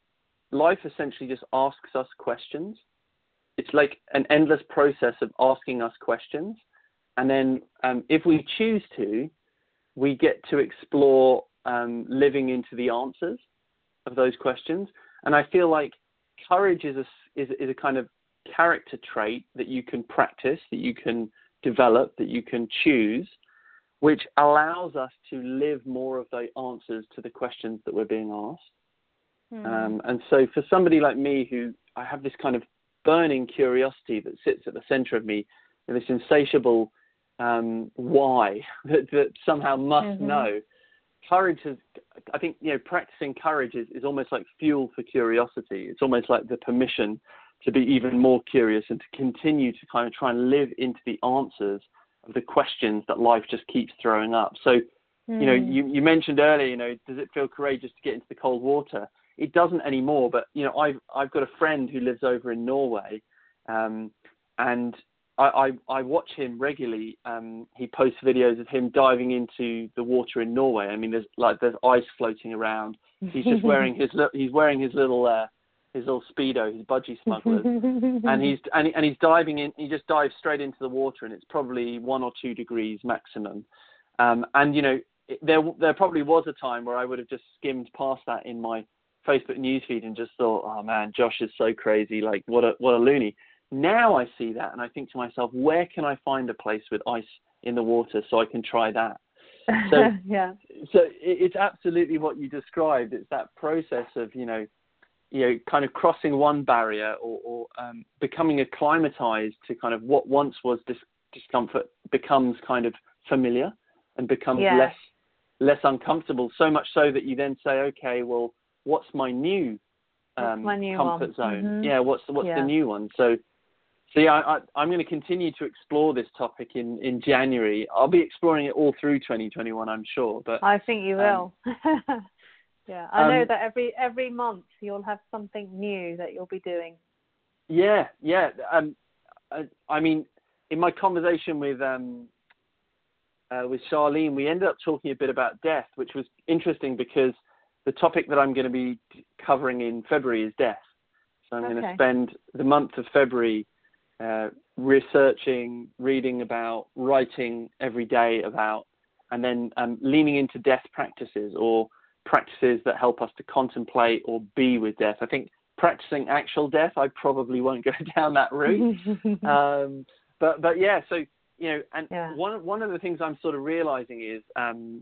life essentially just asks us questions. It's like an endless process of asking us questions. And then um, if we choose to, we get to explore um, living into the answers of those questions. And I feel like courage is a, is, is a kind of character trait that you can practice, that you can develop, that you can choose, which allows us to live more of the answers to the questions that we're being asked. Mm. Um, and so for somebody like me, who I have this kind of burning curiosity that sits at the center of me, and this insatiable um, why that, that somehow must mm-hmm. know, courage has, I think, you know, practicing courage is, is almost like fuel for curiosity. It's almost like the permission to be even more curious and to continue to kind of try and live into the answers of the questions that life just keeps throwing up. So, mm. you know, you, you mentioned earlier, you know, does it feel courageous to get into the cold water? It doesn't anymore, but, you know, I've, I've got a friend who lives over in Norway, um, and I, I, I watch him regularly. Um, he posts videos of him diving into the water in Norway. I mean, there's like, there's ice floating around. He's just wearing his, he's wearing his little, uh, his little Speedo, his budgie smugglers, and he's and, he, and he's diving in. He just dives straight into the water, and it's probably one or two degrees maximum. Um, and you know, it, there there probably was a time where I would have just skimmed past that in my Facebook newsfeed and just thought, oh man, Josh is so crazy, like what a what a loony. Now I see that, and I think to myself, where can I find a place with ice in the water so I can try that? So yeah. So it, it's absolutely what you described. It's that process of, you know. you know, kind of crossing one barrier, or, or um, becoming acclimatized to kind of what once was dis- discomfort becomes kind of familiar and becomes yeah. less less uncomfortable, so much so that you then say, okay, well, what's my new, um, my new comfort one? zone? Mm-hmm. Yeah, what's, what's yeah. the new one? So, so yeah, I, I, I'm going to continue to explore this topic in, in January. I'll be exploring it all through twenty twenty-one, I'm sure. But I think you will. Um, Yeah, I know um, that every every month you'll have something new that you'll be doing. Yeah, yeah. Um, I, I mean, in my conversation with um, uh, with Charlene, we ended up talking a bit about death, which was interesting because the topic that I'm going to be covering in February is death. So I'm okay. going to spend the month of February uh, researching, reading about, writing every day about, and then um, leaning into death practices, or practices that help us to contemplate or be with death. I think practicing actual death, I probably won't go down that route. um, but but yeah, so you know, and yeah. one one of the things I'm sort of realizing is um,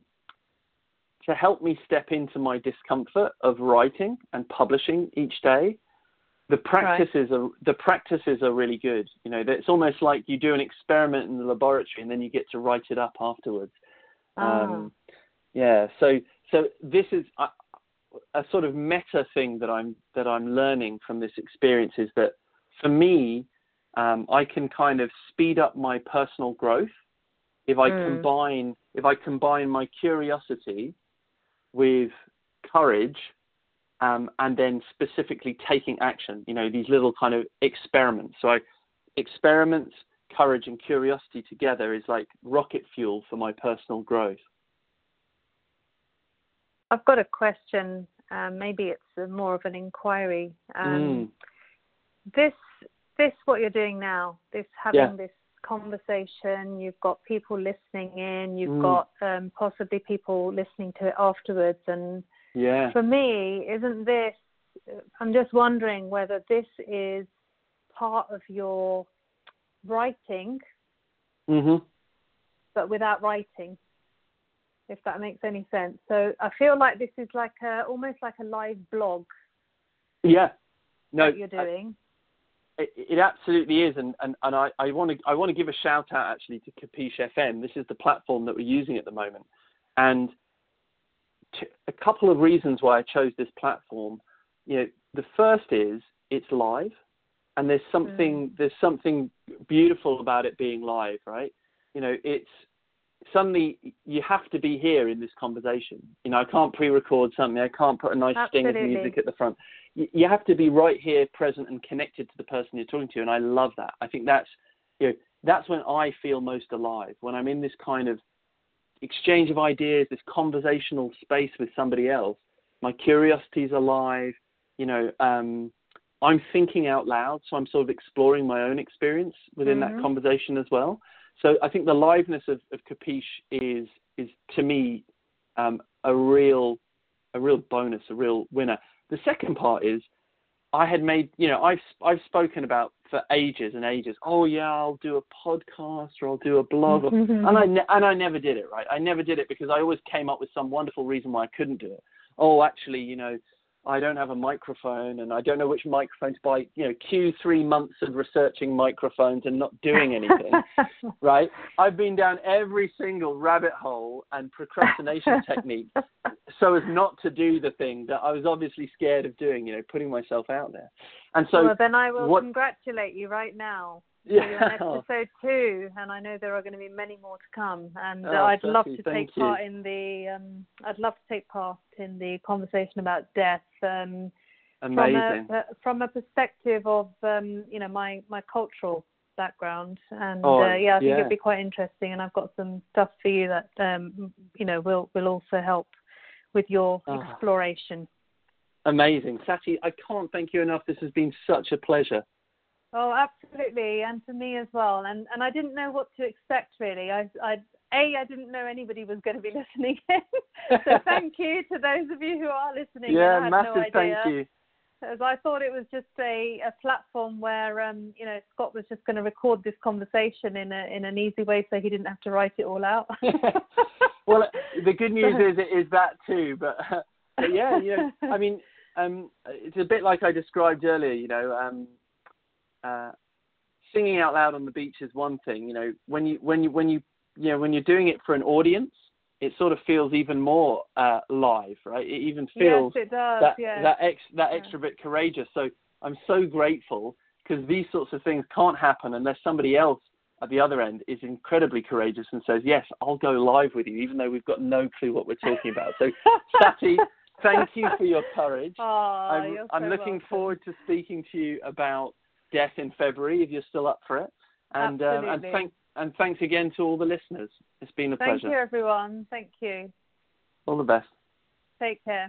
to help me step into my discomfort of writing and publishing each day. The practices right. are the practices are really good. You know, it's almost like you do an experiment in the laboratory and then you get to write it up afterwards. Ah. Um, yeah, so. So this is a, a sort of meta thing that I'm that I'm learning from this experience, is that for me, um, I can kind of speed up my personal growth if I Mm. combine if I combine my curiosity with courage, um, and then specifically taking action. You know, these little kind of experiments. So I, experiments, courage, and curiosity together is like rocket fuel for my personal growth. I've got a question. Um, maybe it's a more of an inquiry. Um, Mm. This, this, what you're doing now, this having Yeah. this conversation, you've got people listening in, you've Mm. got um, possibly people listening to it afterwards. And Yeah. for me, isn't this, I'm just wondering whether this is part of your writing, Mhm. but without writing, if that makes any sense. So I feel like this is like a, almost like a live blog Yeah. No, that you're doing. It, it absolutely is, and, and, and I, I want to I want to give a shout out actually to Capiche F M. This is the platform that we're using at the moment, and to, a couple of reasons why I chose this platform. You know, the first is it's live, and there's something mm. there's something beautiful about it being live, right? You know, it's suddenly you have to be here in this conversation. You know, I can't pre-record something. I can't put a nice Absolutely. sting of music at the front. You, you have to be right here, present and connected to the person you're talking to. And I love that. I think that's, you know, that's when I feel most alive, when I'm in this kind of exchange of ideas, this conversational space with somebody else. My curiosity is alive. You know, um, I'm thinking out loud. So I'm sort of exploring my own experience within mm-hmm. that conversation as well. So I think the liveness of, of Capiche is, is to me, um, a real, a real bonus, a real winner. The second part is I had made, you know, I've, I've spoken about for ages and ages. Oh yeah, I'll do a podcast or I'll do a blog. Or, and I, ne- and I never did it, right? I never did it because I always came up with some wonderful reason why I couldn't do it. Oh, actually, you know, I don't have a microphone and I don't know which microphone to buy. You know, cue three months of researching microphones and not doing anything, right? I've been down every single rabbit hole and procrastination technique so as not to do the thing that I was obviously scared of doing, you know, putting myself out there. And so well, then I will what, congratulate you right now. Yeah. So you're on episode two, and I know there are going to be many more to come. And uh, oh, I'd Sophie, love to take you. part in the. Um, I'd love to take part in the conversation about death. Um, Amazing. From a, uh, from a perspective of um, you know my, my cultural background, and oh, uh, yeah, I think yeah. it'd be quite interesting. And I've got some stuff for you that um, you know will will also help with your oh. exploration. Amazing, Sati. I can't thank you enough. This has been such a pleasure. Oh, absolutely, and for me as well. And and I didn't know what to expect really. I, I a I didn't know anybody was going to be listening in. So thank you to those of you who are listening. Yeah, I had massive no idea, thank you. As I thought it was just a, a platform where um you know Scott was just going to record this conversation in a in an easy way, so he didn't have to write it all out. Well, the good news is it is that too. But, but yeah, you know, I mean, um, it's a bit like I described earlier. You know. Um, Uh, singing out loud on the beach is one thing, you know, when you, when you, when you, you know, when you're doing it for an audience, it sort of feels even more, uh, live, right? It even feels yes, it does, that, yes. that, ex, that yeah. extra bit courageous. So I'm so grateful because these sorts of things can't happen unless somebody else at the other end is incredibly courageous and says, yes, I'll go live with you, even though we've got no clue what we're talking about. So Sati, thank you for your courage. Oh, I'm, you're I'm so looking welcome. forward to speaking to you about death in February if you're still up for it, and um, and thank and thanks again to all the listeners. It's been a Thank pleasure. you, everyone. Thank you. All the best. Take care.